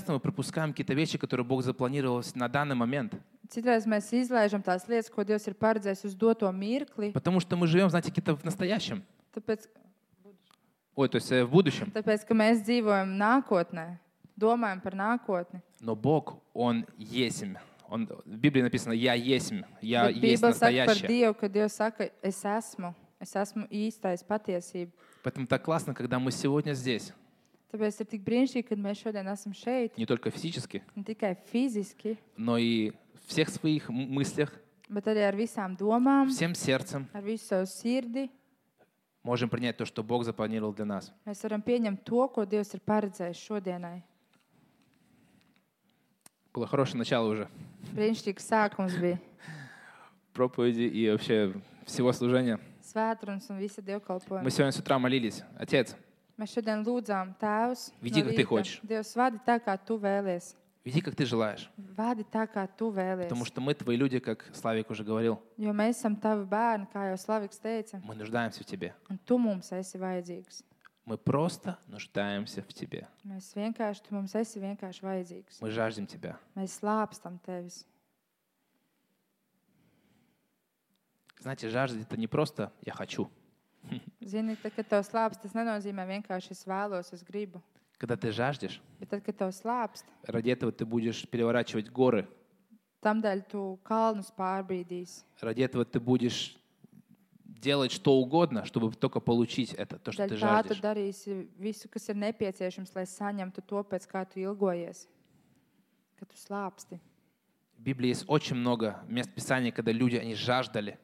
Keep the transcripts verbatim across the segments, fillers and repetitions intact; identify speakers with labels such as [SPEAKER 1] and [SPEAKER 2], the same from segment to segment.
[SPEAKER 1] часто мы пропускаем какие-то вещи, которые Бог запланировал на данный момент.
[SPEAKER 2] Citreiz mēs izlaižam tās lietas, ko Dievs ir paredzējis uz doto mirkli.
[SPEAKER 1] Потому что мы живем, знаете, где-то в настоящем.
[SPEAKER 2] Tāpēc,
[SPEAKER 1] Ой, то есть э, в будущем.
[SPEAKER 2] tāpēc, ka mēs dzīvojam nākotnē, domājam par nākotni.
[SPEAKER 1] Но Бог, Он есмь. Он, в Библии написано «Я есмь», «Я
[SPEAKER 2] Bet
[SPEAKER 1] есть
[SPEAKER 2] Bībele saka par
[SPEAKER 1] настоящее».
[SPEAKER 2] Dievu, ka Dievs saka, es esmu, es esmu īstais patiesība.
[SPEAKER 1] Поэтому так классно, когда мы сегодня здесь.
[SPEAKER 2] Tāpēc ir tik brīnišķīgi, kad mēs šodien esam šeit,
[SPEAKER 1] Не только физически,
[SPEAKER 2] ne tikai fiziski,
[SPEAKER 1] но и в всех своих м- мыслях,
[SPEAKER 2] bet arī ar visām domām,
[SPEAKER 1] всем сердцем
[SPEAKER 2] ar visu savu sirdi.
[SPEAKER 1] можем принять то, что Бог запланировал для нас.
[SPEAKER 2] Mēs varam pieņemt to, ko Dievs ir paredzējis šodienai.
[SPEAKER 1] Было хорошее начало уже.
[SPEAKER 2] Brīnišķīgs sākums bija.
[SPEAKER 1] Проповеди и вообще всего служения.
[SPEAKER 2] Svētrunas un visa
[SPEAKER 1] Мы
[SPEAKER 2] dievkalpojuma.
[SPEAKER 1] сегодня с утра молились. Отец,
[SPEAKER 2] Mēs šodien lūdzām Tēvs,
[SPEAKER 1] Vidi,
[SPEAKER 2] no
[SPEAKER 1] как ты
[SPEAKER 2] rīta.
[SPEAKER 1] хочешь.
[SPEAKER 2] Dievs, vadi tā, kā Tu vēlies.
[SPEAKER 1] веди, как ты желаешь.
[SPEAKER 2] Vadi tā, kā Tu vēlies.
[SPEAKER 1] Потому что мы твои люди, как Славик уже говорил.
[SPEAKER 2] Jo mēs esam Tavi bērni, kā jau Slaviks teica,
[SPEAKER 1] Мы нуждаемся в тебе.
[SPEAKER 2] un Tu mums esi vajadzīgs.
[SPEAKER 1] Мы просто нуждаемся в тебе.
[SPEAKER 2] Mēs vienkārši, Tu mums esi vienkārši vajadzīgs.
[SPEAKER 1] Мы жаждем тебя.
[SPEAKER 2] Mēs slāpstam Tevis.
[SPEAKER 1] Знаете, жажда — это не просто «я хочу».
[SPEAKER 2] Zini, tad, kad Tev slāpst, tas nenozīmē vienkārši es vēlos, es gribu.
[SPEAKER 1] Когда ты жаждешь,
[SPEAKER 2] Bet tad, kad Tev slāpst,
[SPEAKER 1] ради этого ты будешь переворачивать горы.
[SPEAKER 2] tamdēļ Tu kalnus pārbīdīsi.
[SPEAKER 1] Ради этого ты будешь делать что угодно, чтобы только получить это, то, что
[SPEAKER 2] Dēļ
[SPEAKER 1] ты
[SPEAKER 2] tā Tu
[SPEAKER 1] жаждешь.
[SPEAKER 2] darīsi visu, kas ir nepieciešams, lai saņemtu to, pēc kā Tu ilgojies. Kad Tu slāpsti.
[SPEAKER 1] В Библии есть очень много мест Писания, когда люди, они жаждали.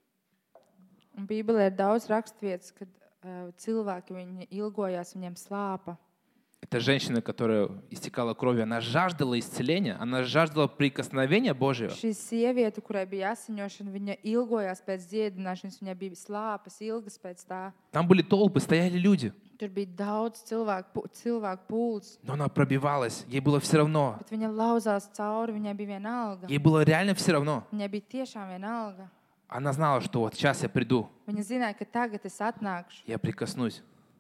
[SPEAKER 2] Un Bībelē ir daudz rakstvietas, kad uh, cilvēki viņi ilgojās, viņiem slāpa.
[SPEAKER 1] Это женщина, которая истекала кровью, она жаждала исцеления, она жаждала прикосновения Божьего.
[SPEAKER 2] Šī sieviete, kurai bija asiņošana, viņa ilgojās pēc dziedināšanas, viņai bija slāpes, ilgas pēc tā.
[SPEAKER 1] Там были толпы, стояли люди,
[SPEAKER 2] Tur bija daudz cilvēku, pu- cilvēku pūles,
[SPEAKER 1] но она пробивалась, ей было все равно.
[SPEAKER 2] bet viņa lauzās cauri, viņai bija vienalga.
[SPEAKER 1] Ей было реально все равно.
[SPEAKER 2] Viņai bija tiešām vienalga.
[SPEAKER 1] Она знала, что вот сейчас я приду,
[SPEAKER 2] Viņa zināja, ka tagad es atnākšu,
[SPEAKER 1] я прикоснусь,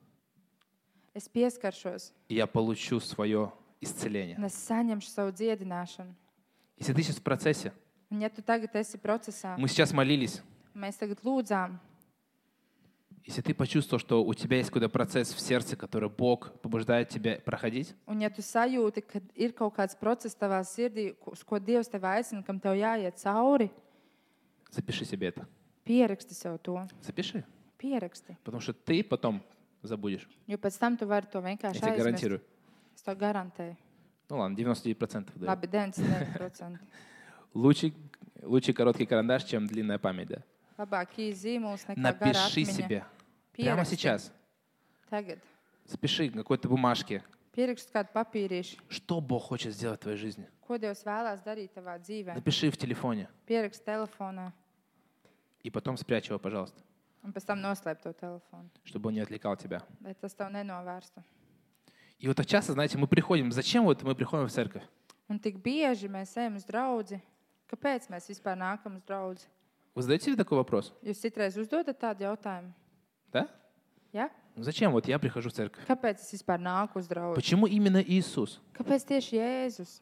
[SPEAKER 2] es pieskaršos,
[SPEAKER 1] и я получу свое исцеление.
[SPEAKER 2] un es saņemšu savu dziedināšanu.
[SPEAKER 1] Если ты сейчас в процессе,
[SPEAKER 2] Un ja tu tagad esi procesā,
[SPEAKER 1] мы сейчас молились,
[SPEAKER 2] mēs tagad lūdzām,
[SPEAKER 1] если ты почувствовал, что у тебя есть какой-то процесс в сердце, который Бог побуждает тебя проходить,
[SPEAKER 2] un ja tu sajūti, ka ir kaut kāds process tavā sirdī, uz ko Dievs tev aicina, kam tev jāiet cauri,
[SPEAKER 1] запиши себе это.
[SPEAKER 2] pieraksti sev to.
[SPEAKER 1] Запиши.
[SPEAKER 2] Pieraksti.
[SPEAKER 1] Потому что ты потом забудешь.
[SPEAKER 2] Jo pēc tam tu vari to
[SPEAKER 1] Я
[SPEAKER 2] vienkārši
[SPEAKER 1] тебе
[SPEAKER 2] aizmirst.
[SPEAKER 1] гарантирую.
[SPEAKER 2] Es to garantēju.
[SPEAKER 1] Ну ладно, девяносто девять процентов. Да.
[SPEAKER 2] Labi, deviņdesmit deviņi procenti.
[SPEAKER 1] Лучше, лучше короткий карандаш, чем длинная память. Да?
[SPEAKER 2] Labāk īsi zīmols nekā gara
[SPEAKER 1] Напиши
[SPEAKER 2] atmiņa.
[SPEAKER 1] себе прямо
[SPEAKER 2] Pieraksti.
[SPEAKER 1] сейчас.
[SPEAKER 2] Tagad.
[SPEAKER 1] Запиши на какой-то бумажке,
[SPEAKER 2] Pieraksti kādu papīrīšu.
[SPEAKER 1] что Бог хочет сделать в твоей жизни.
[SPEAKER 2] Ko Dievs vēlās darīt tavā dzīvē?
[SPEAKER 1] Напиши в телефоне.
[SPEAKER 2] Pieraksti telefonā
[SPEAKER 1] И потом спрячь его, пожалуйста,
[SPEAKER 2] un pēc tam noslēp to telefonu.
[SPEAKER 1] чтобы он не отвлекал тебя.
[SPEAKER 2] Lai tas tev nenovērstu.
[SPEAKER 1] И вот так часто, знаете, мы приходим. Зачем вот мы приходим в церковь?
[SPEAKER 2] Un tik bieži mēs ejam uz draudzi. Kāpēc mēs vispār nākam uz draudzi?
[SPEAKER 1] Вы задаете себе такой вопрос?
[SPEAKER 2] Jūs citreiz uzdodat tādu jautājumu?
[SPEAKER 1] Да?
[SPEAKER 2] Ja?
[SPEAKER 1] Ну зачем вот я прихожу в церковь?
[SPEAKER 2] Kāpēc es vispār nāku uz draudzi?
[SPEAKER 1] Почему именно Иисус?
[SPEAKER 2] Kāpēc tieši Jēzus?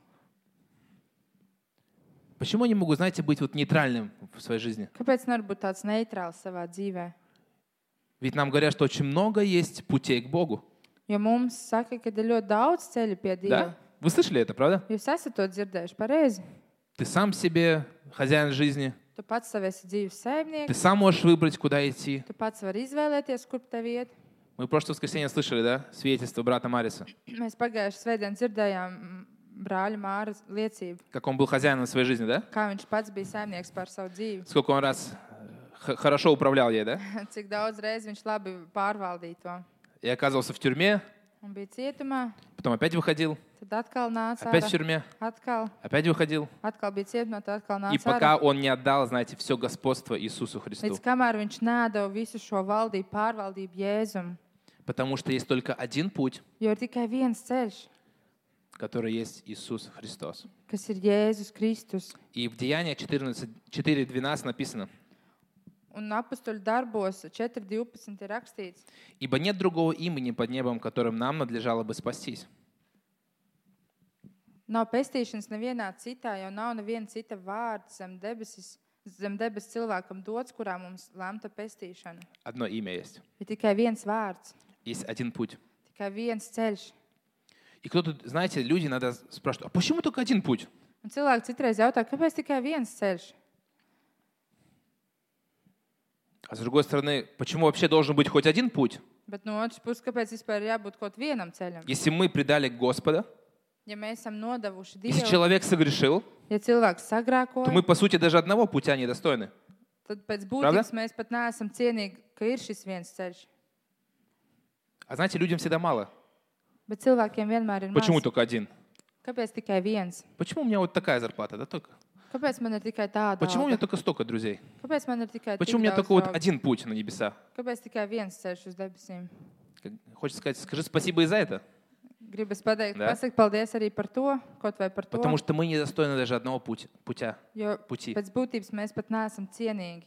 [SPEAKER 1] Почему я не могу, знаете, быть вот нейтральным в своей жизни?
[SPEAKER 2] Kāpēc nevar būt tāds neitrāls savā dzīvē?
[SPEAKER 1] Ведь нам говорят, что очень много есть путей к Богу.
[SPEAKER 2] Jo mums saka, ka ir ļoti daudz ceļu pie Dieva.
[SPEAKER 1] Да? Вы слышали это, правда?
[SPEAKER 2] Jūs esat to dzirdējuši pareizi.
[SPEAKER 1] Ты сам себе хозяин жизни.
[SPEAKER 2] Tu pats sev esi dzīves
[SPEAKER 1] Ты
[SPEAKER 2] saimnieks.
[SPEAKER 1] сам можешь выбрать, куда идти.
[SPEAKER 2] Tu pats vari izvēlēties, kur tev iet.
[SPEAKER 1] Мы в прошлое воскресенье слышали, да, свидетельство брата Мариса,
[SPEAKER 2] Mēs pagājušajā svētdienā dzirdējām mm, brāļa Māra liecību,
[SPEAKER 1] как он был хозяином своей жизни, да?
[SPEAKER 2] kā viņš pats bija saimnieks par savu dzīvi.
[SPEAKER 1] Сколько он раз х- хорошо управлял ей, да?
[SPEAKER 2] Cik daudz reiz viņš labi pārvaldīja to.
[SPEAKER 1] И оказывался в тюрьме,
[SPEAKER 2] Un bija cietumā,
[SPEAKER 1] потом опять выходил,
[SPEAKER 2] tad atkal nāca
[SPEAKER 1] опять в
[SPEAKER 2] ārā.
[SPEAKER 1] тюрьме,
[SPEAKER 2] Atkal,
[SPEAKER 1] опять выходил.
[SPEAKER 2] atkal bija cietumā, tad atkal
[SPEAKER 1] И
[SPEAKER 2] nāca
[SPEAKER 1] пока
[SPEAKER 2] ārā.
[SPEAKER 1] он не отдал, знаете, все господство Иисусу Христу.
[SPEAKER 2] Līdz kamēr viņš nedeva visu šo valdību, pārvaldību Jēzum.
[SPEAKER 1] Потому что есть только один путь,
[SPEAKER 2] Jo ir tikai viens ceļš,
[SPEAKER 1] который есть Иисус Христос.
[SPEAKER 2] kas ir Jēzus Kristus.
[SPEAKER 1] И в Деяниях четырнадцать, четыре двенадцать написано:
[SPEAKER 2] Un apustuļu darbos četri divpadsmit ir rakstīts,
[SPEAKER 1] «Ибо нет другого имени под небом, которым нам надлежало бы спастись».
[SPEAKER 2] Nav pestīšanas nevienā citā, jo nav neviena cita vārda zem debesis, zem debes cilvēkam dots, kurā mums lemta pestīšana.
[SPEAKER 1] Одно имя есть.
[SPEAKER 2] Ir tikai viens vārds,
[SPEAKER 1] Есть один путь.
[SPEAKER 2] tikai viens ceļš.
[SPEAKER 1] И кто-то, знаете, люди иногда спрашивают, а почему только один путь?
[SPEAKER 2] Un cilvēki citreiz jautā, kāpēc tikai viens ceļš?
[SPEAKER 1] А с другой стороны, почему вообще должен быть хоть один путь?
[SPEAKER 2] Bet no otras puses, kāpēc vispār ir jābūt kaut vienam ceļam?
[SPEAKER 1] Если мы предали Господа,
[SPEAKER 2] Ja mēs esam nodevuši
[SPEAKER 1] если
[SPEAKER 2] Dievu,
[SPEAKER 1] человек согрешил,
[SPEAKER 2] ja cilvēks
[SPEAKER 1] то
[SPEAKER 2] sagrēkoja,
[SPEAKER 1] мы, по сути, даже одного путя недостойны.
[SPEAKER 2] tad pēc
[SPEAKER 1] Правда?
[SPEAKER 2] būtības mēs pat neesam cienīgi, ka ir šis viens ceļš.
[SPEAKER 1] А знаете, людям всегда мало.
[SPEAKER 2] Bet cilvēkiem vienmēr ir
[SPEAKER 1] Почему
[SPEAKER 2] maz.
[SPEAKER 1] только один?
[SPEAKER 2] Kāpēc tikai viens?
[SPEAKER 1] Почему у меня вот такая зарплата? Да только.
[SPEAKER 2] Kāpēc man ir tikai tāda
[SPEAKER 1] Почему у меня
[SPEAKER 2] alga?
[SPEAKER 1] только столько друзей?
[SPEAKER 2] Kāpēc man ir tikai
[SPEAKER 1] Почему у
[SPEAKER 2] tik
[SPEAKER 1] меня
[SPEAKER 2] daudz
[SPEAKER 1] только вот
[SPEAKER 2] draugu?
[SPEAKER 1] один путь на небеса?
[SPEAKER 2] Kāpēc tikai viens ceļš uz debesīm?
[SPEAKER 1] Как- Хочется сказать, скажи спасибо и за это.
[SPEAKER 2] Gribas pateikt,
[SPEAKER 1] Да?
[SPEAKER 2] pasaka paldies arī par to, kaut vai par to,
[SPEAKER 1] Потому что мы недостойны даже одного путь, путя,
[SPEAKER 2] jo
[SPEAKER 1] пути.
[SPEAKER 2] pēc būtības mēs pat neesam cienīgi.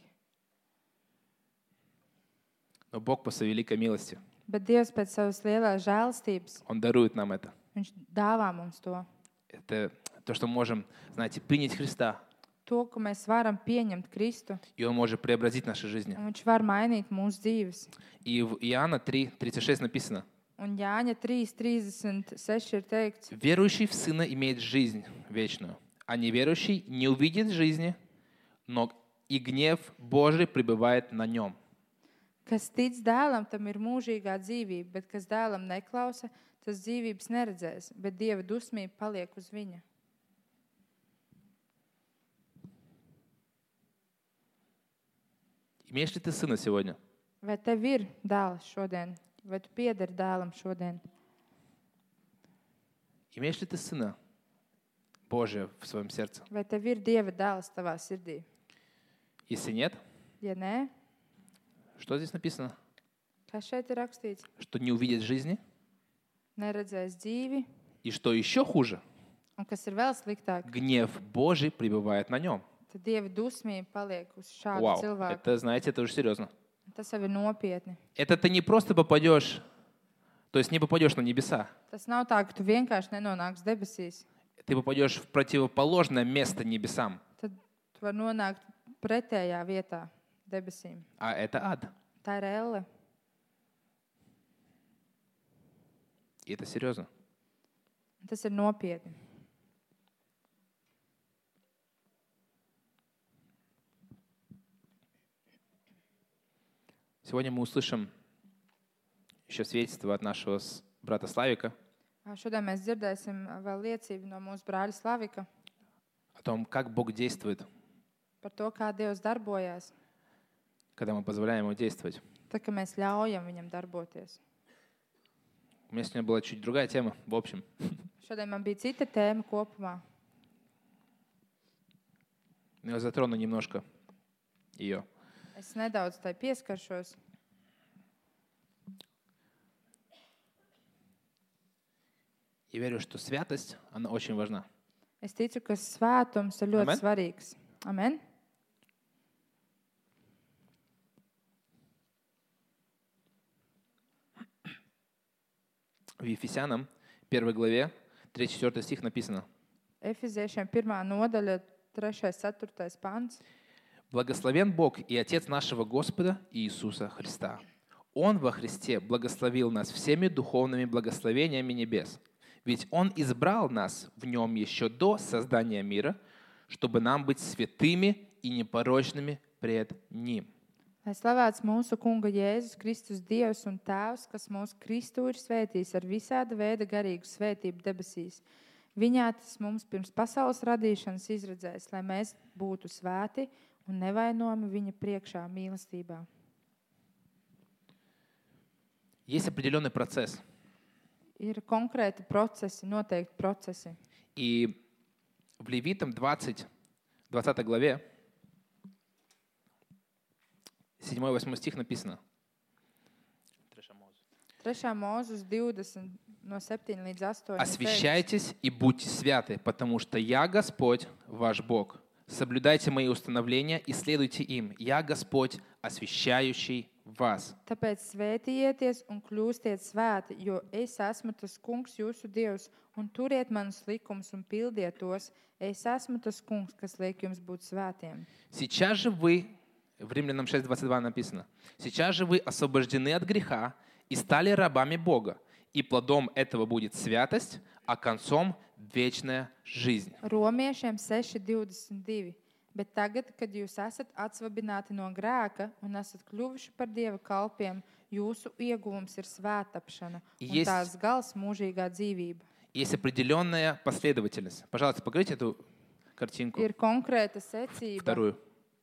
[SPEAKER 1] Но Бог по своей великой милости,
[SPEAKER 2] Bet Dievs pēc savas lielās žēlastības,
[SPEAKER 1] Он дарует нам это.
[SPEAKER 2] Viņš dāvā mums to.
[SPEAKER 1] Это то, что мы можем, знаете, принять Христа.
[SPEAKER 2] To, ka mēs varam pieņemt Kristu,
[SPEAKER 1] И Он может преобразить наши жизни.
[SPEAKER 2] un Viņš var mainīt mūsu dzīves.
[SPEAKER 1] И в Иоанна три тридцать шесть написано:
[SPEAKER 2] Un Jāņa trīs trīsdesmit seši ir teikts,
[SPEAKER 1] «Верующий в Сына имеет жизнь вечную, а неверующий не увидит жизни, но и гнев Божий пребывает на нем».
[SPEAKER 2] kas tic dēlam, tam ir mūžīgā dzīvība, bet kas dēlam neklausa, tas dzīvības neredzēs, bet Dieva dusmība paliek uz viņa.
[SPEAKER 1] Имеешь ли ты Сына сегодня?
[SPEAKER 2] Vai tev ir dēls šodien, vai tu piederi dēlam šodien?
[SPEAKER 1] Имеешь ли ты Сына Божия в своем сердце?
[SPEAKER 2] Vai tev ir Dieva dēls tavā sirdī?
[SPEAKER 1] Если нет,
[SPEAKER 2] Ja nē,
[SPEAKER 1] что здесь написано?
[SPEAKER 2] kas šeit ir rakstīts?
[SPEAKER 1] Что не увидит жизни,
[SPEAKER 2] Neredzēs dzīvi,
[SPEAKER 1] и что еще хуже,
[SPEAKER 2] un kas ir vēl sliktāk,
[SPEAKER 1] гнев Божий пребывает на нем.
[SPEAKER 2] tad Dieva dusmība paliek uz šādu
[SPEAKER 1] Вау,
[SPEAKER 2] cilvēku.
[SPEAKER 1] это, знаете, это уже серьезно.
[SPEAKER 2] Tas jau ir nopietni.
[SPEAKER 1] Это ты не просто попадешь, то есть не попадешь на небеса,
[SPEAKER 2] Tas nav tā, ka tu vienkārši nenonāksi debesīs.
[SPEAKER 1] ты попадешь в противоположное место небесам,
[SPEAKER 2] Tad tu vari nonākt pretējā vietā debesīm.
[SPEAKER 1] а это ад.
[SPEAKER 2] Tā ir elle.
[SPEAKER 1] И это серьезно.
[SPEAKER 2] Tas ir nopietni.
[SPEAKER 1] Сегодня мы услышим еще свидетельство от нашего с- брата Славика
[SPEAKER 2] Šodien mēs dzirdēsim vēl liecību no mūsu brāļa Slavika
[SPEAKER 1] о том, как Бог действует,
[SPEAKER 2] par to, kā Dievs darbojās,
[SPEAKER 1] когда мы позволяем Ему действовать.
[SPEAKER 2] tad, kad mēs ļaujam viņam darboties.
[SPEAKER 1] У меня сегодня была чуть другая тема, в общем.
[SPEAKER 2] Šodien man bija cita tēma kopumā.
[SPEAKER 1] Но я затрону немножко ее.
[SPEAKER 2] Es nedaudz tai pieskaršos.
[SPEAKER 1] Я верю, что святость, она очень важна.
[SPEAKER 2] Es ticu, ka svētums ir ļoti
[SPEAKER 1] Amen.
[SPEAKER 2] svarīgs. Amen.
[SPEAKER 1] В Ефесянам, первой главе, три-четвёртый стих написано:
[SPEAKER 2] Efeziešiem pirmā nodaļa, trešais, ceturtais pants.
[SPEAKER 1] «Благословен Бог и Отец нашего Господа Иисуса Христа. Он во Христе благословил нас всеми духовными благословениями небес. Ведь Он избрал нас в Нем еще до создания мира, чтобы нам быть святыми и непорочными пред Ним».
[SPEAKER 2] Lai slavēts mūsu Kunga Jēzus Kristus Dievs un Tēvs, kas mūsu Kristu ir svētījis ar visāda veida garīgu svētību debesīs. Viņā tas mums pirms pasaules radīšanas izredzēs, lai mēs būtu svēti un nevainojami viņa priekšā mīlestībā.
[SPEAKER 1] Есть определенный процесс.
[SPEAKER 2] Ir konkrēti procesi, noteikti procesi.
[SPEAKER 1] И в Левитам двадцать, двадцатой главе, седьмой-восьмой стих написано.
[SPEAKER 2] trešā mūzes divdesmit no septiņi līdz astoņi.
[SPEAKER 1] «Освящайтесь и будьте святы, потому что я Господь, ваш Бог. Соблюдайте мои установления и следуйте им. Я Господь, освящающий в вас.
[SPEAKER 2] Tāpēc svētījieties un kļūstiet svēti, jo es esmu tas kungs, jūsu Dievs, un turiet manus likumus un pildiet tos. Es esmu tas kungs, kas liek jums būt svētiem.
[SPEAKER 1] Сейчас же вы, в Римлянам шесть двадцать два написано, сейчас же вы освобождены от греха и стали рабами Бога, и плодом этого будет святость, а концом вечная жизнь.
[SPEAKER 2] Romiešiem seši divdesmit divi. Bet tagad, kad jūs esat atsvabināti no grēka un esat kļuvuši par Dieva kalpiem, jūsu ieguvums ir svētapšana un
[SPEAKER 1] Есть-
[SPEAKER 2] tās gals mūžīgā dzīvība.
[SPEAKER 1] Есть определенная последовательность. Пожалуйста, покажите эту картинку,
[SPEAKER 2] Ir konkrēta secība.
[SPEAKER 1] вторую.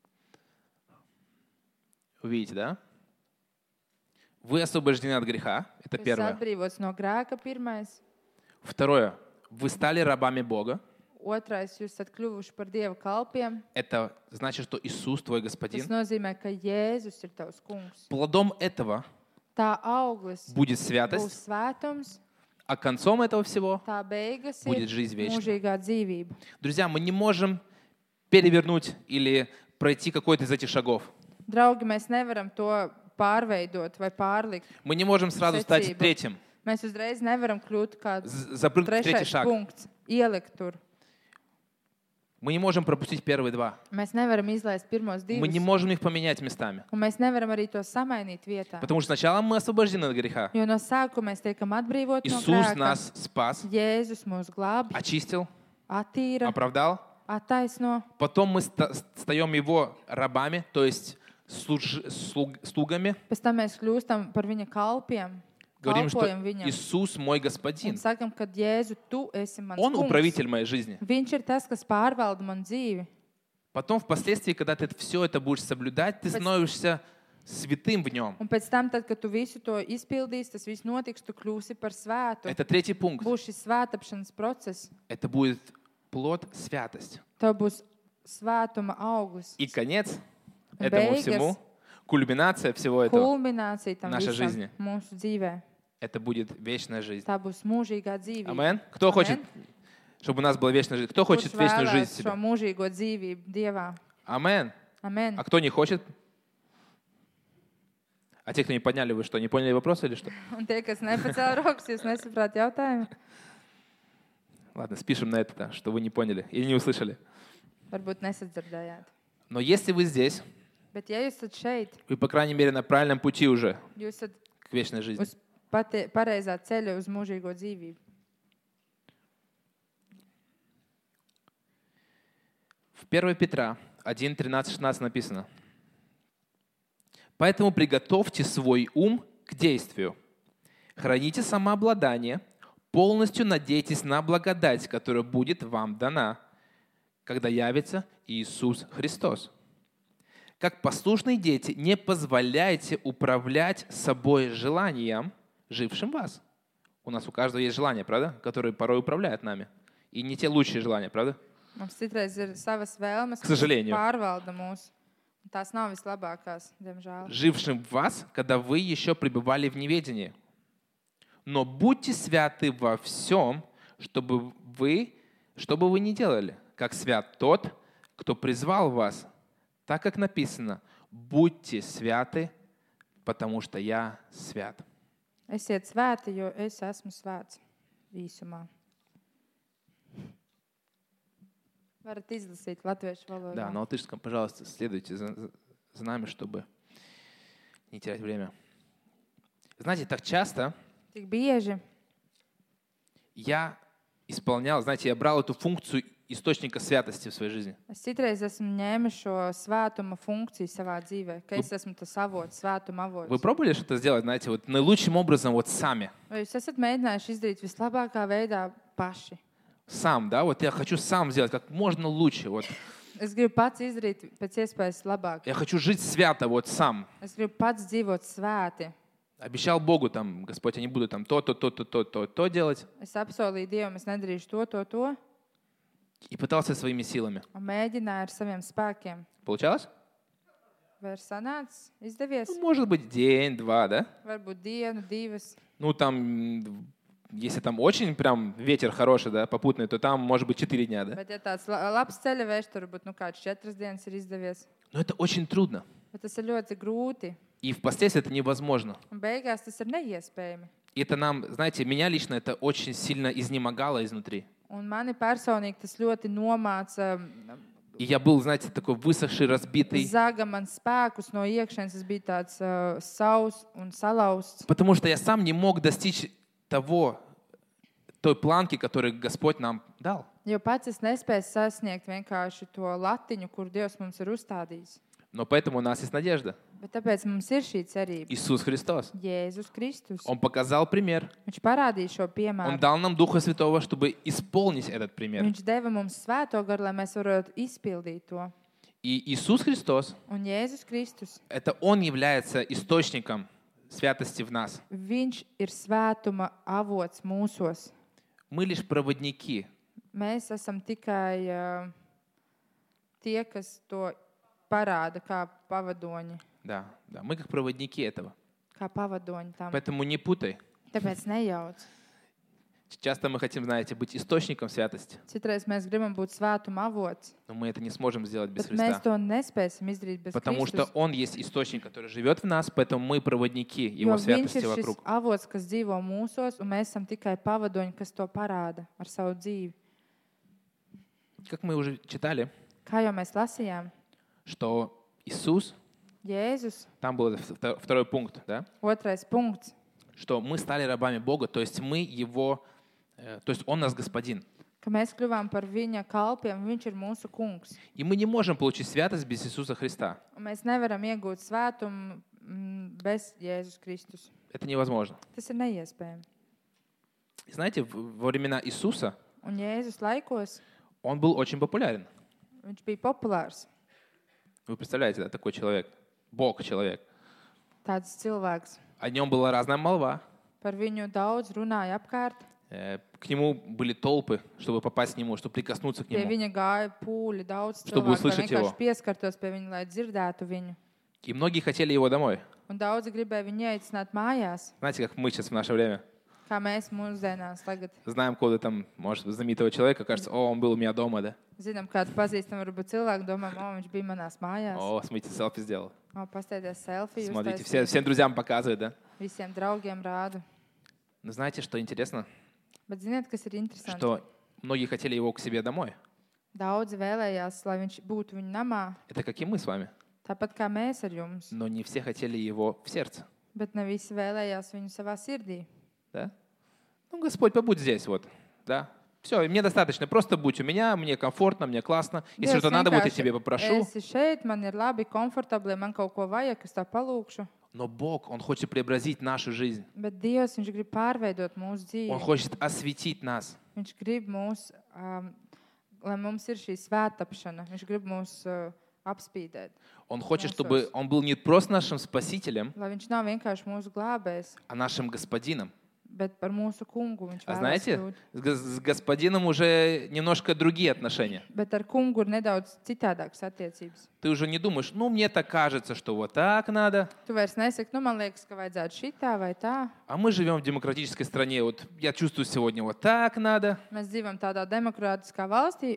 [SPEAKER 1] Увидите, да? Вы освобождены от греха, это
[SPEAKER 2] Jūs
[SPEAKER 1] первое.
[SPEAKER 2] atbrīvots no grēka, pirmais.
[SPEAKER 1] Второе, вы стали рабами Бога.
[SPEAKER 2] Otrais, jūs esat kļuvuši par Dieva kalpiem.
[SPEAKER 1] Это значит, что Иисус твой
[SPEAKER 2] Tas
[SPEAKER 1] Господин.
[SPEAKER 2] nozīmē, ka Jēzus ir tavs kungs.
[SPEAKER 1] Плодом этого
[SPEAKER 2] Tā auglis
[SPEAKER 1] будет
[SPEAKER 2] būs
[SPEAKER 1] святость,
[SPEAKER 2] svētums,
[SPEAKER 1] а концом этого всего,
[SPEAKER 2] tā beigas
[SPEAKER 1] Будет
[SPEAKER 2] ir
[SPEAKER 1] жизнь вечная.
[SPEAKER 2] mūžīgā dzīvība.
[SPEAKER 1] друзья, мы не можем перевернуть или пройти какой-то из этих шагов.
[SPEAKER 2] Draugi, mēs nevaram to pārveidot vai pārlikt.
[SPEAKER 1] Мы не можем сразу стать
[SPEAKER 2] Secība.
[SPEAKER 1] третьим,
[SPEAKER 2] Mēs uzreiz nevaram kļūt kā
[SPEAKER 1] з- запрыгнуть в третий
[SPEAKER 2] trešais
[SPEAKER 1] шаг.
[SPEAKER 2] punkts, ielikt tur.
[SPEAKER 1] Мы не можем пропустить первые два.
[SPEAKER 2] Mēs nevaram izlaist pirmos
[SPEAKER 1] Мы не
[SPEAKER 2] divus,
[SPEAKER 1] можем их поменять местами.
[SPEAKER 2] un mēs nevaram arī to samainīt vietā.
[SPEAKER 1] Потому что сначала мы освобождены от греха.
[SPEAKER 2] Jo no sākuma mēs tiekam atbrīvoti no
[SPEAKER 1] Иисус
[SPEAKER 2] grēka.
[SPEAKER 1] нас спас,
[SPEAKER 2] Jēzus mūs glābj,
[SPEAKER 1] очистил,
[SPEAKER 2] attīra,
[SPEAKER 1] оправдал.
[SPEAKER 2] attaisno.
[SPEAKER 1] Потом мы ста- стаем Его рабами, то есть служ- слуг- слугами.
[SPEAKER 2] Pēc tam mēs kļūstam par viņa kalpiem,
[SPEAKER 1] Говорим, что
[SPEAKER 2] kalpojam viņam.
[SPEAKER 1] Иисус мой
[SPEAKER 2] Un
[SPEAKER 1] Господин.
[SPEAKER 2] sakam, ka Jēzu, tu esi mans
[SPEAKER 1] Он
[SPEAKER 2] kungs.
[SPEAKER 1] управитель моей жизни.
[SPEAKER 2] Viņš ir tas, kas pārvalda man dzīvi.
[SPEAKER 1] Потом, впоследствии, когда ты все это будешь соблюдать, ты
[SPEAKER 2] Пос-
[SPEAKER 1] становишься святым в нем.
[SPEAKER 2] Un pēc tam, tad, kad tu visu to izpildīsi, tas viss notiks, tu kļūsi par svētu.
[SPEAKER 1] Это третий пункт.
[SPEAKER 2] Būs šis svētāpšanas process.
[SPEAKER 1] Это будет плод святость.
[SPEAKER 2] Tev būs svētuma auglis.
[SPEAKER 1] И конец
[SPEAKER 2] Un
[SPEAKER 1] этому
[SPEAKER 2] beigas,
[SPEAKER 1] всему, кульминация всего этого,
[SPEAKER 2] kulminācija tam
[SPEAKER 1] Наша
[SPEAKER 2] visam
[SPEAKER 1] жизни.
[SPEAKER 2] mūsu dzīvē.
[SPEAKER 1] это будет вечная жизнь.
[SPEAKER 2] Tā būs mūžīgā dzīvība.
[SPEAKER 1] Амен. Кто
[SPEAKER 2] Amen.
[SPEAKER 1] хочет, чтобы у нас была вечная жизнь? Кто хочет
[SPEAKER 2] Kurš
[SPEAKER 1] вечную жизнь
[SPEAKER 2] vēlēs
[SPEAKER 1] в
[SPEAKER 2] šo
[SPEAKER 1] себе?
[SPEAKER 2] mūžīgo dzīvību Dievā?
[SPEAKER 1] Амен.
[SPEAKER 2] Amen.
[SPEAKER 1] А кто не хочет? А те, кто не подняли, вы что, не поняли вопрос или что?
[SPEAKER 2] Un tie, kas nepacēla rokas, jūs nesaprāt jautājumu?
[SPEAKER 1] Ладно, спишем на это, да, что вы не поняли или не услышали.
[SPEAKER 2] Varbūt nesadzirdējāt.
[SPEAKER 1] Но если вы здесь,
[SPEAKER 2] Bet ja jūs esat šeit,
[SPEAKER 1] вы, по крайней мере, на правильном пути уже
[SPEAKER 2] jūs esat
[SPEAKER 1] к вечной жизни.
[SPEAKER 2] uz pati, pareizā ceļa uz mūžīgo dzīvību.
[SPEAKER 1] В первое Петра один, тринадцать, шестнадцать написано. Поэтому приготовьте свой ум к действию. Храните самообладание, полностью надейтесь на благодать, которая будет вам дана, когда явится Иисус Христос. Как послушные дети, не позволяйте управлять собой желанием, жившим в вас. У нас у каждого есть желания, правда, которые порой управляют нами. И не те лучшие желания, правда?
[SPEAKER 2] Mums citreiz ir savas vēlmes,
[SPEAKER 1] К сожалению.
[SPEAKER 2] pārvalda mūs. Un tās nav vislabākās, diemžēl.
[SPEAKER 1] Жившим в вас, когда вы еще пребывали в неведении. Но будьте святы во всем, чтобы вы, что бы вы ни делали, как свят тот, кто призвал вас, так как написано, будьте святы, потому что я свят.
[SPEAKER 2] Esiet svēti, jo es esmu svēts īsumā. Varat izlasīt latviešu valodā.
[SPEAKER 1] Да, на латышском, пожалуйста, следуйте за, за- за нами, чтобы не терять время. Знаете, так часто
[SPEAKER 2] Tik bieži
[SPEAKER 1] я исполнял, знаете, я брал эту функцию источника святости в своей жизни.
[SPEAKER 2] es citreiz esmu ņēmis šo svētuma funkciju savā dzīvē, ka es esmu tas avots, svētuma avots.
[SPEAKER 1] Вы пробовали что-то сделать, знаете, вот наилучшим образом, вот сами?
[SPEAKER 2] Vai jūs esat mēģinājuši izdarīt vislabākā veidā paši?
[SPEAKER 1] Сам, да, вот я хочу сам сделать как можно лучше, вот.
[SPEAKER 2] Es gribu pats izdarīt pēc iespējas labāk.
[SPEAKER 1] Я хочу жить свято, вот сам.
[SPEAKER 2] Es gribu pats dzīvot svēti.
[SPEAKER 1] Обещал Богу, там, Господь, я не буду там то, то, то, то, то, то, то делать.
[SPEAKER 2] Es apsolīju Dievam, es nedarīšu to, to, to,
[SPEAKER 1] И пытался своими силами.
[SPEAKER 2] un mēģināju ar saviem spēkiem.
[SPEAKER 1] Получалось?
[SPEAKER 2] Vai ir sanācis? Izdevies?
[SPEAKER 1] Ну, может быть, день, два, да?
[SPEAKER 2] Varbūt dienu, divas.
[SPEAKER 1] Ну, там, м, если там очень прям ветер хороший, да, попутный, то там, может быть, четыре дня, да?
[SPEAKER 2] Bet, ja tāds la- labs ceļa vējš, tur varbūt nu, kāds četras dienas ir izdevies.
[SPEAKER 1] Но это очень трудно.
[SPEAKER 2] Bet tas ir ļoti grūti.
[SPEAKER 1] И впоследствии это невозможно.
[SPEAKER 2] Un beigās tas ir neiespējami.
[SPEAKER 1] И это нам, знаете, меня лично это очень сильно изнемогало изнутри.
[SPEAKER 2] Un mani personīgi tas ļoti nomāca,
[SPEAKER 1] И я был, знаете, такой высохший, разбитый.
[SPEAKER 2] zaga man spēkus no iekšienes. Es biju tāds uh, saus un salauzts.
[SPEAKER 1] Потому что я сам не мог достичь того, той планки, которую Господь нам дал.
[SPEAKER 2] Jo pats es nespēju sasniegt vienkārši to latiņu, kur Dievs mums ir uzstādījis.
[SPEAKER 1] Но поэтому у нас есть надежда.
[SPEAKER 2] Bet tāpēc mums ir šī cerība.
[SPEAKER 1] Иисус Христос.
[SPEAKER 2] Jēzus Kristus.
[SPEAKER 1] Он показал пример.
[SPEAKER 2] Viņš parādīja šo
[SPEAKER 1] Он
[SPEAKER 2] piemēru.
[SPEAKER 1] дал нам Духа Святого, чтобы исполнить этот пример.
[SPEAKER 2] Viņš deva mums svēto garu, lai mēs varētu izpildīt to.
[SPEAKER 1] И Иисус Христос,
[SPEAKER 2] Un Jēzus Kristus,
[SPEAKER 1] это Он является источником святости в нас.
[SPEAKER 2] viņš ir svētuma avots mūsos.
[SPEAKER 1] Мы лишь проводники.
[SPEAKER 2] Mēs esam tikai uh, tie, kas to parāda kā pavadoņi.
[SPEAKER 1] Да, да, мы как проводники этого.
[SPEAKER 2] Kā pavadoņi tam.
[SPEAKER 1] Поэтому не путай.
[SPEAKER 2] Tāpēc nejauc.
[SPEAKER 1] Часто мы хотим, знаете, быть источником святости,
[SPEAKER 2] Citreiz mēs gribam būt svētuma avots,
[SPEAKER 1] но мы это не сможем сделать без
[SPEAKER 2] bet mēs
[SPEAKER 1] Христа.
[SPEAKER 2] to nespēsim izdarīt bez
[SPEAKER 1] Потому что
[SPEAKER 2] Kristus.
[SPEAKER 1] Он есть источник, который живет в нас, поэтому мы проводники
[SPEAKER 2] Jo
[SPEAKER 1] Его
[SPEAKER 2] viņš
[SPEAKER 1] святости
[SPEAKER 2] ir šis
[SPEAKER 1] вокруг.
[SPEAKER 2] avots, kas dzīvo mūsos, un mēs esam tikai pavadoņi, kas to parāda ar savu dzīvi.
[SPEAKER 1] Как мы уже читали,
[SPEAKER 2] Kā jau mēs lasījām,
[SPEAKER 1] что Иисус,
[SPEAKER 2] Jēzus,
[SPEAKER 1] там был вто- второй пункт, да,
[SPEAKER 2] otrais punkts,
[SPEAKER 1] что мы стали рабами Бога, то есть мы Его, э, то есть Он наш Господин.
[SPEAKER 2] ka mēs kļuvām par viņa kalpiem, viņš ir mūsu kungs.
[SPEAKER 1] И мы не можем получить святость без Иисуса Христа.
[SPEAKER 2] Un mēs nevaram iegūt svētumu mm, bez Jēzus Kristus.
[SPEAKER 1] Это невозможно.
[SPEAKER 2] Tas ir neiespējami.
[SPEAKER 1] И знаете, в- во времена Иисуса
[SPEAKER 2] Un Jēzus laikos
[SPEAKER 1] Он был очень популярен.
[SPEAKER 2] viņš bija populārs.
[SPEAKER 1] Вы представляете, да, такой человек, Бог-человек.
[SPEAKER 2] Tāds cilvēks.
[SPEAKER 1] О нем была разная молва.
[SPEAKER 2] Par viņu daudz runāja apkārt.
[SPEAKER 1] Э, К нему были толпы, чтобы попасть к нему, чтобы прикоснуться к
[SPEAKER 2] Pie
[SPEAKER 1] нему.
[SPEAKER 2] viņa gāja pūļi daudz
[SPEAKER 1] Чтобы
[SPEAKER 2] cilvēku, lai
[SPEAKER 1] услышать его.
[SPEAKER 2] vienkārši pieskartos pie viņa, lai dzirdētu viņu.
[SPEAKER 1] И многие хотели его домой.
[SPEAKER 2] Un daudzi gribēja viņu aicināt mājās,
[SPEAKER 1] Знаете, как мы сейчас в наше время
[SPEAKER 2] kā mēs mūsdienās tagad
[SPEAKER 1] знаем кого-то там, может, знаменитого человека, кажется, о, он был у меня дома, да?
[SPEAKER 2] zinām, kādu pazīstam, varbūt cilvēku domājam, o, viņš bija manās mājās.
[SPEAKER 1] О, смотрите, селфи сделал.
[SPEAKER 2] O, pasteidies selfiju,
[SPEAKER 1] Смотрите, все, всем друзьям показывает, да?
[SPEAKER 2] visiem draugiem rādu.
[SPEAKER 1] Но знаете, что интересно?
[SPEAKER 2] Bet ziniet, kas ir interesanti?
[SPEAKER 1] Что многие хотели его к себе домой.
[SPEAKER 2] Daudzi vēlējās, lai viņš būtu viņu namā,
[SPEAKER 1] Это как и мы с вами.
[SPEAKER 2] tāpat kā mēs ar jums.
[SPEAKER 1] Но не все хотели его в сердце,
[SPEAKER 2] Bet ne visi vēlējās viņu savā sirdī.
[SPEAKER 1] да? Ну, Господь, побудь здесь, вот, да? Все, мне достаточно. Просто будь у меня, мне комфортно, мне классно. Если
[SPEAKER 2] Dievs
[SPEAKER 1] что-то надо будет, я
[SPEAKER 2] vienkārši,
[SPEAKER 1] тебе pопрошу.
[SPEAKER 2] esi šeit, man ir labi, komfortabli, man kaut ko vajag, es tā palūkšu.
[SPEAKER 1] Но Бог, Он хочет преобразить нашу жизнь.
[SPEAKER 2] Bet Dievs, viņš grib pārveidot mūsu
[SPEAKER 1] Он
[SPEAKER 2] dzīvi.
[SPEAKER 1] хочет осветить нас.
[SPEAKER 2] Viņš grib mūs, um, lai mums ir šī svētapšana. Viņš grib mūs uh, apspīdēt.
[SPEAKER 1] Он хочет,
[SPEAKER 2] Mūsos.
[SPEAKER 1] чтобы Он был не просто нашим Спасителем,
[SPEAKER 2] Lai viņš nav vienkārši mūsu glābējs,
[SPEAKER 1] а нашим Господином.
[SPEAKER 2] bet par mūsu kungu viņš
[SPEAKER 1] А
[SPEAKER 2] vēlas
[SPEAKER 1] знаете,
[SPEAKER 2] kļūt.
[SPEAKER 1] с гос- с Господином уже немножко другие отношения.
[SPEAKER 2] Bet ar kungu ir nedaudz citādākas attiecības.
[SPEAKER 1] Ты уже не думаешь, ну, мне так кажется, что вот так надо.
[SPEAKER 2] Tu vairs nesaki, nu man liekas, ka vajadzētu šitā vai tā.
[SPEAKER 1] А мы живем в демократической стране. Вот я чувствую сегодня вот так надо.
[SPEAKER 2] Mēs dzīvojam tādā demokrātiskā valstī.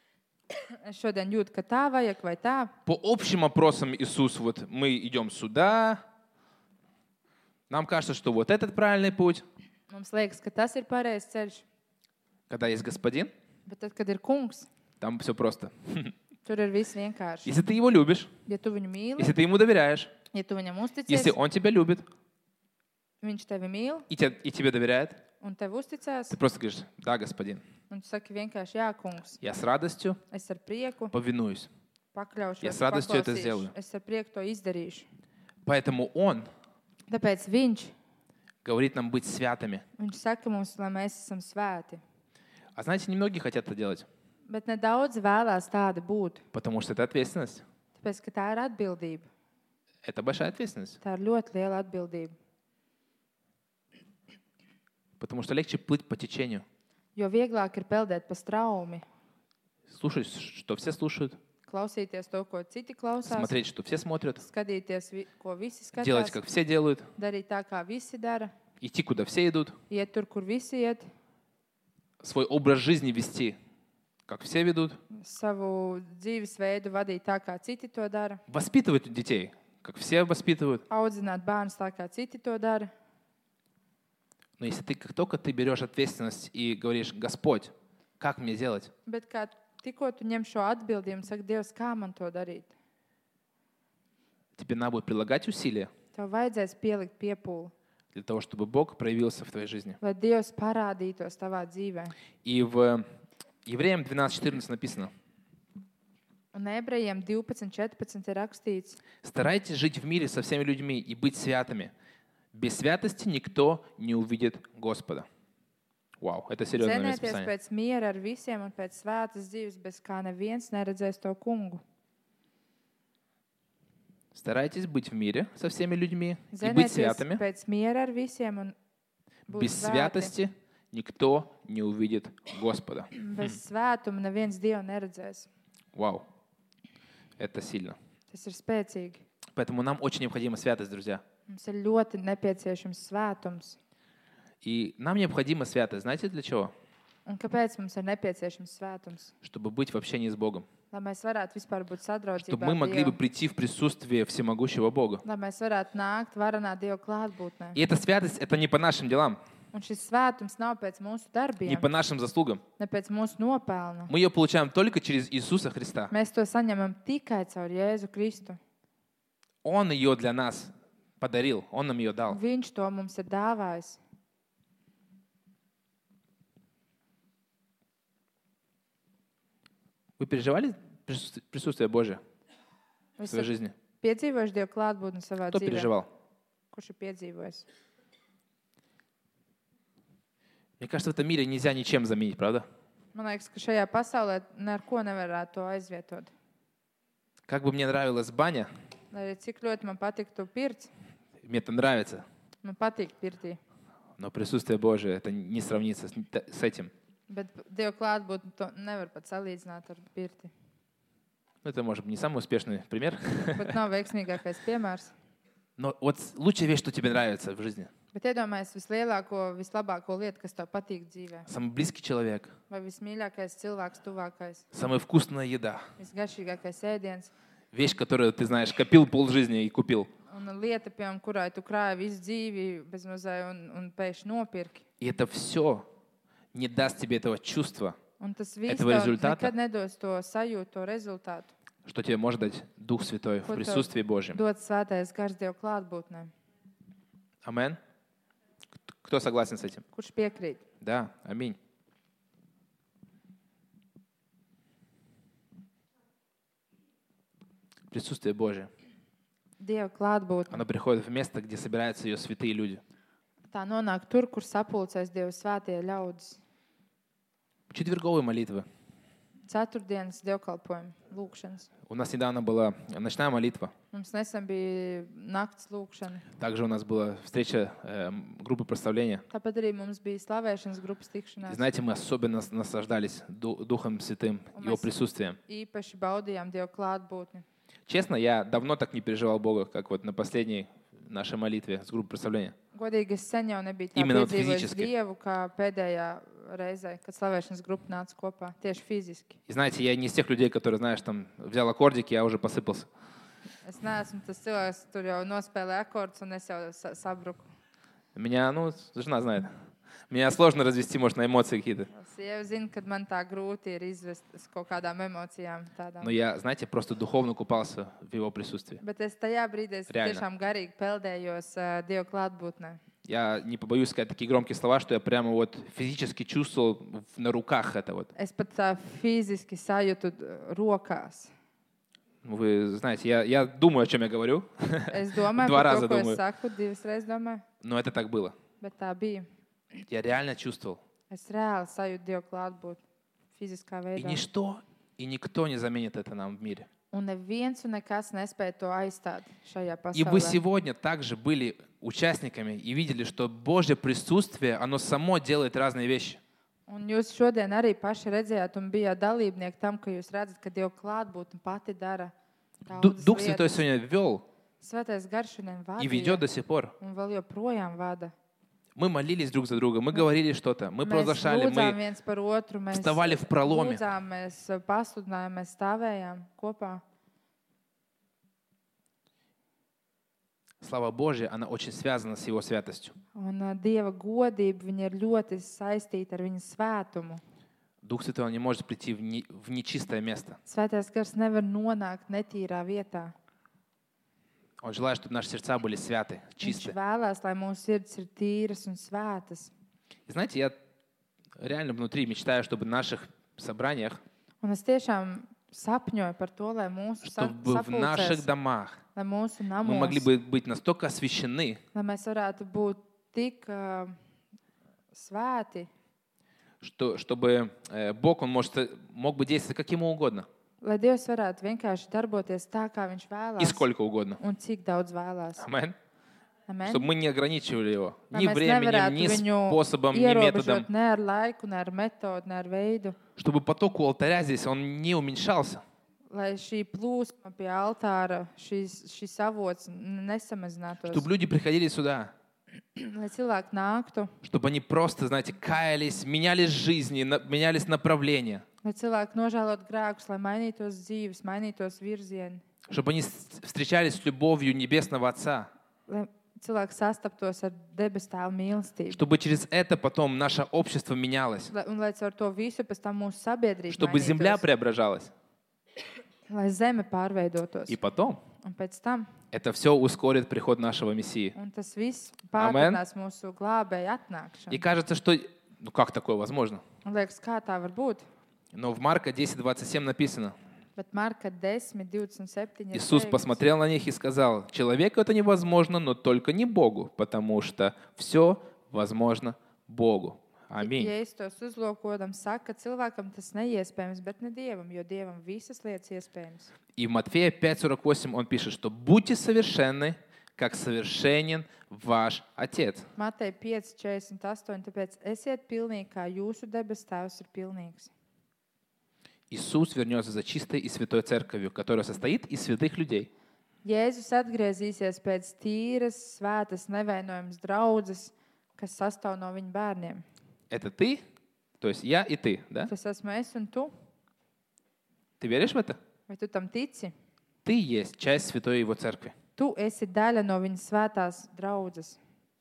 [SPEAKER 2] Es šodien jūtu, ka tā vajag vai tā.
[SPEAKER 1] По общим опросам Иисус, вот мы идем сюда. Нам кажется, что вот этот правильный путь.
[SPEAKER 2] Mums liekas, ka tas ir pareizs ceļš.
[SPEAKER 1] Когда есть Господин,
[SPEAKER 2] Bet tad, kad ir kungs,
[SPEAKER 1] там все просто.
[SPEAKER 2] tur ir viss vienkārši.
[SPEAKER 1] Если ты Его любишь,
[SPEAKER 2] Ja tu viņu mīli,
[SPEAKER 1] если ты Ему доверяешь,
[SPEAKER 2] ja tu viņam
[SPEAKER 1] если
[SPEAKER 2] uzticies,
[SPEAKER 1] Он тебя любит
[SPEAKER 2] viņš tevi mīl
[SPEAKER 1] и, te, и тебе доверяет,
[SPEAKER 2] un tev uzticās,
[SPEAKER 1] ты просто говоришь, да, Господин,
[SPEAKER 2] un tu saki vienkārši, jā, kungs,
[SPEAKER 1] я с радостью
[SPEAKER 2] es ar prieku
[SPEAKER 1] повинуюсь.
[SPEAKER 2] pakļaušos,
[SPEAKER 1] Ja с радостью это
[SPEAKER 2] paklausīšu,
[SPEAKER 1] сделаю.
[SPEAKER 2] es ar prieku to izdarīšu.
[SPEAKER 1] Поэтому Он
[SPEAKER 2] Tāpēc viņš,
[SPEAKER 1] говорит нам быть святыми.
[SPEAKER 2] viņš saka mums, lai mēs esam svēti.
[SPEAKER 1] А знаете, немногие хотят это делать,
[SPEAKER 2] Bet nedaudz vēlās tādi būt,
[SPEAKER 1] потому что это ответственность.
[SPEAKER 2] tāpēc, ka tā ir atbildība.
[SPEAKER 1] Это большая ответственность.
[SPEAKER 2] Tā ir ļoti liela atbildība.
[SPEAKER 1] Потому что легче плыть по течению.
[SPEAKER 2] Jo vieglāk ir peldēt pa straumi,
[SPEAKER 1] Слушать, что все слушают,
[SPEAKER 2] klausīties to, ko citi klausās,
[SPEAKER 1] смотреть, что все смотрят,
[SPEAKER 2] skatīties, vi- ko visi
[SPEAKER 1] делать,
[SPEAKER 2] skatās,
[SPEAKER 1] как все делают,
[SPEAKER 2] darīt tā, kā visi dara,
[SPEAKER 1] идти, куда все идут,
[SPEAKER 2] iet tur, kur visi iet,
[SPEAKER 1] свой образ жизни вести, как все ведут,
[SPEAKER 2] savu dzīvesveidu vadīt tā, kā citi to dara,
[SPEAKER 1] воспитывать детей, как все воспитывают.
[SPEAKER 2] audzināt bērnus tā, kā citi to dara.
[SPEAKER 1] Но если ты, как только ты берешь ответственность и говоришь: Господь, как мне делать?
[SPEAKER 2] Bet kā tikko tu ņem šo atbildību un saki, Dievs, kā man to darīt?
[SPEAKER 1] Тебе надо будет прилагать усилия
[SPEAKER 2] Tev vajadzēs pielikt piepūli,
[SPEAKER 1] для того, чтобы Бог проявился в твоей жизни.
[SPEAKER 2] lai Dievs parādītos tavā dzīvē.
[SPEAKER 1] И в Евреям двенадцать четырнадцать написано:
[SPEAKER 2] Un ebrejiem divpadsmit četrpadsmit ir rakstīts:
[SPEAKER 1] старайтесь жить в мире со всеми людьми и быть святыми. Без святости никто не увидит Господа. Вау, это серьезное место
[SPEAKER 2] Cenieties
[SPEAKER 1] Писания.
[SPEAKER 2] pēc miera ar visiem un pēc svētas dzīves, bez kā neviens neredzēs to kungu.
[SPEAKER 1] Старайтесь быть в мире со всеми людьми и быть
[SPEAKER 2] Zenieties
[SPEAKER 1] святыми.
[SPEAKER 2] pēc miera ar visiem un būt
[SPEAKER 1] Без
[SPEAKER 2] svēti.
[SPEAKER 1] святости никто не увидит Господа.
[SPEAKER 2] Bez svētuma neviens Dievu neredzēs.
[SPEAKER 1] Вау, это сильно.
[SPEAKER 2] Tas ir spēcīgi.
[SPEAKER 1] Поэтому нам очень необходима святость, друзья.
[SPEAKER 2] Mums ir ļoti nepieciešams svētums.
[SPEAKER 1] И нам необходима святость, знаете для чего?
[SPEAKER 2] Un kāpēc mums ir nepieciešams svētums?
[SPEAKER 1] Чтобы быть в общении с Богом.
[SPEAKER 2] Lai mēs varētu vispār būt sadraudzībā
[SPEAKER 1] Чтобы мы
[SPEAKER 2] ar
[SPEAKER 1] могли бы
[SPEAKER 2] Dievu.
[SPEAKER 1] прийти в присутствие всемогущего Бога.
[SPEAKER 2] Lai mēs varētu nākt varanā Dieva klātbūtnē.
[SPEAKER 1] И эта святость, это не по нашим делам,
[SPEAKER 2] Un šis svētums nav pēc mūsu
[SPEAKER 1] не
[SPEAKER 2] darbiem,
[SPEAKER 1] по нашим заслугам.
[SPEAKER 2] ne pēc mūsu nopelna.
[SPEAKER 1] Мы ее получаем только через Иисуса Христа.
[SPEAKER 2] Mēs to saņemam tikai caur Jēzu Kristu.
[SPEAKER 1] Он ее для нас подарил, Он нам ее дал.
[SPEAKER 2] Viņš to mums ir dāvājis.
[SPEAKER 1] Вы переживали присутствие- присутствие Божие в
[SPEAKER 2] Jūs
[SPEAKER 1] своей
[SPEAKER 2] esat
[SPEAKER 1] жизни?
[SPEAKER 2] piedzīvojuši Dieva klātbūtni savā
[SPEAKER 1] Кто
[SPEAKER 2] dzīvē?
[SPEAKER 1] переживал?
[SPEAKER 2] Kurš ir piedzīvojis?
[SPEAKER 1] Мне кажется, в этом мире нельзя ничем заменить, правда?
[SPEAKER 2] Man liekas, ka šajā pasaulē neko nevarētu to aizvietot.
[SPEAKER 1] Как бы мне нравилась баня,
[SPEAKER 2] Lai arī cik ļoti man patiktu pirts,
[SPEAKER 1] мне это нравится,
[SPEAKER 2] man patīk pirtī.
[SPEAKER 1] но присутствие Божие, это не сравнится с, с этим.
[SPEAKER 2] Bet Dieva klātbūtni to nevar pat salīdzināt ar pirti.
[SPEAKER 1] Ну, это, может быть, не самый успешный пример.
[SPEAKER 2] Bet nav veiksmīgākais piemērs.
[SPEAKER 1] Но вот лучшая вещь, что тебе нравится в жизни.
[SPEAKER 2] Bet iedomājies vislielāko, vislabāko lietu, kas tev patīk dzīvē.
[SPEAKER 1] Самый близкий человек,
[SPEAKER 2] Vai vismīļākais cilvēks, tuvākais,
[SPEAKER 1] самая вкусная еда.
[SPEAKER 2] visgaršīgākais ēdiens.
[SPEAKER 1] Вещь, которую, ты знаешь, копил полжизни и купил.
[SPEAKER 2] Un lieta, piemēram, kurai tu krāji visu dzīvi bezmazai un, un pēkšņi nopirki.
[SPEAKER 1] И это все не даст тебе этого чувства,
[SPEAKER 2] Un tas viss
[SPEAKER 1] Этого
[SPEAKER 2] tev
[SPEAKER 1] результата?
[SPEAKER 2] nekad nedos to sajūtu, to rezultātu.
[SPEAKER 1] что тебе может дать Дух Святой в
[SPEAKER 2] Ko tev
[SPEAKER 1] присутствии Божьем.
[SPEAKER 2] dod svētais gars Dieva klātbūtnē.
[SPEAKER 1] Амен. Кто согласен с этим?
[SPEAKER 2] Kurš piekrīt?
[SPEAKER 1] Да, аминь. Присутствие Божие.
[SPEAKER 2] Dieva klātbūtne.
[SPEAKER 1] Оно приходит в место, где собираются ее святые люди.
[SPEAKER 2] Tā nonāk tur, kur sapulcēs Dieva svētie ļaudis.
[SPEAKER 1] Четверговые молитвы.
[SPEAKER 2] Ceturtdienas dievkalpojumi, lūkšanas.
[SPEAKER 1] У нас недавно была ночная молитва.
[SPEAKER 2] Mums nesen bija nakts lūkšana.
[SPEAKER 1] Также у нас была встреча э, группы прославления.
[SPEAKER 2] Tāpat arī mums bija slavēšanas grupas
[SPEAKER 1] И
[SPEAKER 2] tikšanās.
[SPEAKER 1] знаете, мы особенно нас- наслаждались Ду- Духом Святым, Его
[SPEAKER 2] Мы с-
[SPEAKER 1] присутствием.
[SPEAKER 2] Īpaši baudījām Dieva klātbūtni.
[SPEAKER 1] Честно, я давно так не переживал Бога, как вот на последней нашей молитве с группой прославления.
[SPEAKER 2] Godīgi, es sen jau nebiju tā
[SPEAKER 1] Именно
[SPEAKER 2] piedzīvojis
[SPEAKER 1] fiziski.
[SPEAKER 2] Dievu, kā pēdējā reizē, kad slavēšanas grupa nāca kopā, tieši fiziski.
[SPEAKER 1] И знаете, я не из тех людей, которые, знаешь, там взял аккордик, я уже посыпался.
[SPEAKER 2] Es neesmu tas cilvēks, tur jau nospēlē akordus un es jau sa- sabruku.
[SPEAKER 1] Меня, ну, жена знает. Меня сложно развести, может, на эмоции какие-то.
[SPEAKER 2] Sieva zina, kad man tā grūti ir izvest uz kaut kādām emocijām. Tādām.
[SPEAKER 1] Но я, знаете, просто духовно купался в Его присутствии.
[SPEAKER 2] Bet es tajā brīdī es
[SPEAKER 1] Реально.
[SPEAKER 2] tiešām garīgi peldējos uh, Dieva klātbūtnē.
[SPEAKER 1] Я не побоюсь сказать такие громкие слова, что я прямо вот физически чувствовал в- на руках это вот.
[SPEAKER 2] Es pat tā fiziski sajūtu uh, rokās.
[SPEAKER 1] Вы знаете, я, я думаю, о чем я говорю,
[SPEAKER 2] Es domāju,
[SPEAKER 1] Два
[SPEAKER 2] par
[SPEAKER 1] раза
[SPEAKER 2] to, ko
[SPEAKER 1] думаю.
[SPEAKER 2] es saku, divas reizes domāju,
[SPEAKER 1] но это так было.
[SPEAKER 2] bet tā bija.
[SPEAKER 1] Я реально чувствовал.
[SPEAKER 2] Es reāli sajūtu Dieva klātbūtni fiziskā
[SPEAKER 1] И
[SPEAKER 2] veidā.
[SPEAKER 1] ничто, и никто не заменит это нам в мире.
[SPEAKER 2] Un neviens un nekas nespēja to aizstāt šajā
[SPEAKER 1] И вы
[SPEAKER 2] pasaulē.
[SPEAKER 1] сегодня также были участниками и видели, что Божье присутствие, оно само делает разные вещи.
[SPEAKER 2] Un jūs šodien arī paši redzējāt un bijāt dalībnieki tam, ka jūs redzat, ka Dieva klātbūtne pati dara
[SPEAKER 1] Ду-
[SPEAKER 2] daudzas
[SPEAKER 1] Дух Святой
[SPEAKER 2] lietas.
[SPEAKER 1] сегодня вел
[SPEAKER 2] Svētais garš šodien
[SPEAKER 1] и ведет
[SPEAKER 2] vadīja
[SPEAKER 1] до сих пор.
[SPEAKER 2] un vēl joprojām vada.
[SPEAKER 1] Мы молились друг за друга, мы говорили что-то, мы
[SPEAKER 2] Mēs
[SPEAKER 1] провозглашали,
[SPEAKER 2] lūdzām
[SPEAKER 1] мы
[SPEAKER 2] viens par otru, mēs
[SPEAKER 1] вставали в проломе.
[SPEAKER 2] lūdzām, mēs pasludinājām, mēs stāvējām kopā.
[SPEAKER 1] слава Божья, она очень связана с Его святостью.
[SPEAKER 2] Un uh, Dieva godība, viņa ir ļoti saistīta ar viņa svētumu.
[SPEAKER 1] Дух Святой, он не может прийти в, не, в нечистое место.
[SPEAKER 2] Svētais gars nevar nonākt netīrā vietā.
[SPEAKER 1] Он желает, чтобы наши сердца были святы,
[SPEAKER 2] Viņš
[SPEAKER 1] чистые.
[SPEAKER 2] vēlās, lai mūsu sirds ir tīras un svētas.
[SPEAKER 1] И знаете, я реально внутри мечтаю, чтобы в наших собраниях,
[SPEAKER 2] Un es tiešām sapņoju par to, lai mūsu sa-
[SPEAKER 1] чтобы в наших
[SPEAKER 2] sapulcēs,
[SPEAKER 1] домах
[SPEAKER 2] lai mūsu
[SPEAKER 1] мы могли
[SPEAKER 2] namos,
[SPEAKER 1] бы быть настолько освящены,
[SPEAKER 2] lai mēs varētu būt tik uh, svēti,
[SPEAKER 1] что, чтобы э, Бог, он может, мог бы действовать как ему угодно
[SPEAKER 2] lai Dievs varētu vienkārši darboties tā, kā Viņš
[SPEAKER 1] и
[SPEAKER 2] vēlās
[SPEAKER 1] сколько угодно.
[SPEAKER 2] un cik daudz vēlās.
[SPEAKER 1] Амен.
[SPEAKER 2] Amen.
[SPEAKER 1] Чтобы мы не ограничивали его
[SPEAKER 2] Lai
[SPEAKER 1] ни
[SPEAKER 2] mēs
[SPEAKER 1] временем,
[SPEAKER 2] nevarētu
[SPEAKER 1] ни
[SPEAKER 2] viņu
[SPEAKER 1] способом, ни методом.
[SPEAKER 2] ierobežot ne ar laiku, ne ar metodu, ne ar veidu,
[SPEAKER 1] Чтобы поток у алтаря здесь, он не уменьшался.
[SPEAKER 2] lai šī plūsma pie altāra, šīs, šis avots nesamazinātos,
[SPEAKER 1] Чтобы люди приходили сюда.
[SPEAKER 2] lai cilvēki nāktu,
[SPEAKER 1] Чтобы они просто, знаете, каялись, менялись жизни, на- менялись направления.
[SPEAKER 2] lai cilvēki nožēlot grēkus, lai mainītos dzīves, mainītos virzieni,
[SPEAKER 1] Чтобы они с- встречались с любовью Небесного Отца.
[SPEAKER 2] lai cilvēki sastaptos ar debes tēva mīlestību.
[SPEAKER 1] Чтобы через это потом наше общество менялось.
[SPEAKER 2] Lai, un lai caur to visu pēc tam mūsu sabiedrība
[SPEAKER 1] Чтобы земля
[SPEAKER 2] mainītos,
[SPEAKER 1] преображалась.
[SPEAKER 2] lai zeme pārveidotos.
[SPEAKER 1] И потом
[SPEAKER 2] Un pēc tam,
[SPEAKER 1] это все ускорит приход нашего Мессии.
[SPEAKER 2] un tas viss
[SPEAKER 1] Amen.
[SPEAKER 2] pātrinās mūsu glābēju
[SPEAKER 1] И
[SPEAKER 2] atnākšanu.
[SPEAKER 1] кажется, что... Ну как такое возможно?
[SPEAKER 2] Un liekas, kā tā var būt?
[SPEAKER 1] Но в Марка десять двадцать семь написано.
[SPEAKER 2] Bet Marka desmit, divdesmit septiņi ir
[SPEAKER 1] Иисус
[SPEAKER 2] teikts,
[SPEAKER 1] посмотрел на них и сказал: человеку это невозможно, но только не Богу, потому что все возможно Богу. Аминь.
[SPEAKER 2] Jēzus tos uzlūkodam, saka, ka cilvēkam tas neiespējams, bet ne Dievam, jo Dievam visas lietas iespējams.
[SPEAKER 1] И в Матфея пять сорок восемь он пишет, что будьте совершенны, как совершенен ваш Отец.
[SPEAKER 2] Mateja pieci, četrdesmit astoņi, tāpēc esiet pilnīgi, kā jūsu debes tēvs ir pilnīgs.
[SPEAKER 1] Иисус вернется за чистой и святой церковью, которая состоит из святых людей.
[SPEAKER 2] Jēzus atgriezīsies pēc tīras, svētas, nevainojamas draudzes, kas sastāv no viņa bērniem.
[SPEAKER 1] Это ты, то есть я и ты, да?
[SPEAKER 2] Tas esmu es un tu.
[SPEAKER 1] Ты веришь в это?
[SPEAKER 2] Vai tu tam tici?
[SPEAKER 1] Ты есть часть святой Его церкви.
[SPEAKER 2] Tu esi daļa no viņa svētās draudzes.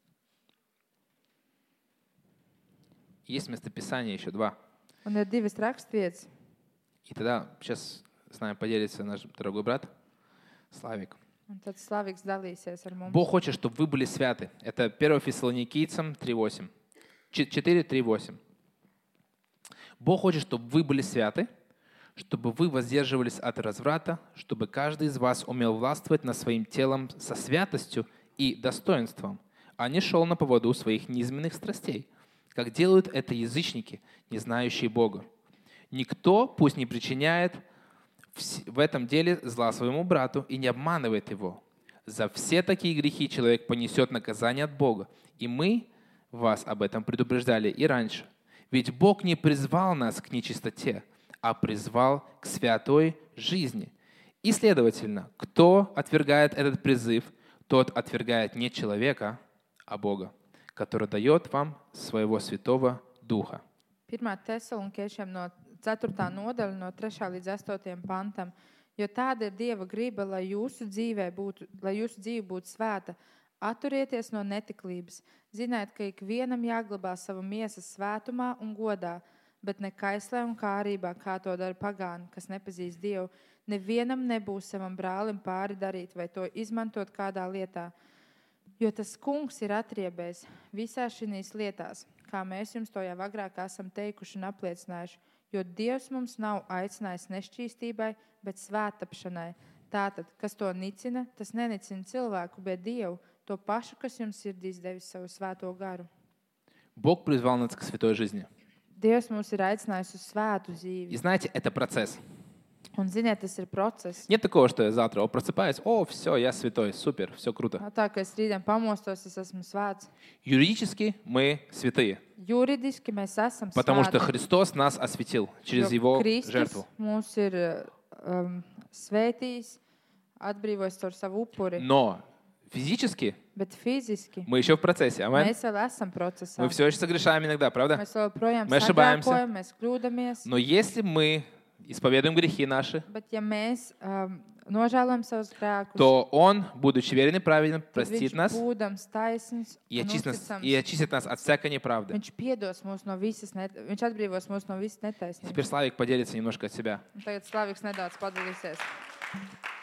[SPEAKER 1] Есть местописание еще два.
[SPEAKER 2] Un ir divas rakstvietas.
[SPEAKER 1] И тогда сейчас с нами поделится наш дорогой брат Славик.
[SPEAKER 2] Un tad Slaviks dalīsies ar mums.
[SPEAKER 1] Бог хочет, чтобы вы были святы. Это первое Фессалоникийцам три восемь. четыре три восемь. Бог хочет, чтобы вы были святы, чтобы вы воздерживались от разврата, чтобы каждый из вас умел властвовать над своим телом со святостью и достоинством, а не шел на поводу своих низменных страстей, как делают это язычники, не знающие Бога. Никто пусть не причиняет в этом деле зла своему брату и не обманывает его. За все такие грехи человек понесет наказание от Бога. И мы вас об этом предупреждали и раньше. Ведь Бог не призвал нас к нечистоте, а призвал к святой жизни. И, следовательно, кто отвергает этот призыв, тот отвергает не человека, а Бога, который дает вам своего Святого Духа.
[SPEAKER 2] Pirmā Tesalonikiešiem no ceturtā nodaļa, no trešā līdz astotajam pantam. Jo tāda ir Dieva griba, lai jūsu dzīvē būtu, lai jūsu dzīve būtu svēta. Atturieties no netiklības. Ziniet, ka ikvienam jāglabā sava miesas svētumā un godā, bet ne kaislē un kārībā, kā to dara pagāni, kas nepazīst Dievu. Nevienam nebūs savam brālim pāri darīt vai to izmantot kādā lietā. Jo tas kungs ir atriebējis visās šīs lietās, kā mēs jums to jau agrāk esam teikuši un apliecinājuši. Jo Dievs mums nav aicinājis nešķīstībai, bet svētapšanai. Tātad, kas to nicina, tas nenicina cilvēku, bet Dievu, to pašu, kas jums sirdīs devis savu svēto garu.
[SPEAKER 1] Бог призвал нас к святой жизни.
[SPEAKER 2] Dievs mums ir aicinājis uz svētu
[SPEAKER 1] И
[SPEAKER 2] dzīvi.
[SPEAKER 1] знаете, это процесс.
[SPEAKER 2] Un ziniet, tas ir process.
[SPEAKER 1] Нет такого, что я завтра о, просыпаюсь, о, все, я святой, супер, все круто.
[SPEAKER 2] Nav tā, ka es rītdien pamostos, es esmu svēts.
[SPEAKER 1] Юридически мы святые,
[SPEAKER 2] Juridiski mēs esam
[SPEAKER 1] потому что
[SPEAKER 2] svēti,
[SPEAKER 1] Христос нас осветил через
[SPEAKER 2] jo
[SPEAKER 1] Его
[SPEAKER 2] Kristus
[SPEAKER 1] жертву.
[SPEAKER 2] mūs ir um, svētījis, atbrīvojis caur savu upuri.
[SPEAKER 1] Но физически
[SPEAKER 2] Bet fiziski
[SPEAKER 1] мы еще в процессе. Амен.
[SPEAKER 2] mēs vēl esam procesā.
[SPEAKER 1] Мы все еще согрешаем иногда, правда?
[SPEAKER 2] Mēs vēl projām
[SPEAKER 1] Mēs ошибаемся.
[SPEAKER 2] sagrēkojam, mēs kļūdamies.
[SPEAKER 1] Но если мы исповедуем грехи наши,
[SPEAKER 2] Bet ja mēs um, nožēlojam savus grēkus,
[SPEAKER 1] то Он, будучи верен и праведен,
[SPEAKER 2] tad
[SPEAKER 1] простит
[SPEAKER 2] viņš
[SPEAKER 1] нас
[SPEAKER 2] būdams taisns
[SPEAKER 1] и
[SPEAKER 2] un
[SPEAKER 1] очистит нас,
[SPEAKER 2] uzticams,
[SPEAKER 1] и очистит нас от всякой неправды.
[SPEAKER 2] viņš piedos mūs no visas, net... viņš atbrīvos mūs no visas
[SPEAKER 1] Теперь
[SPEAKER 2] netaisnības.
[SPEAKER 1] Славик поделится немножко от себя.
[SPEAKER 2] Un tagad Slaviks nedaudz padalīsies.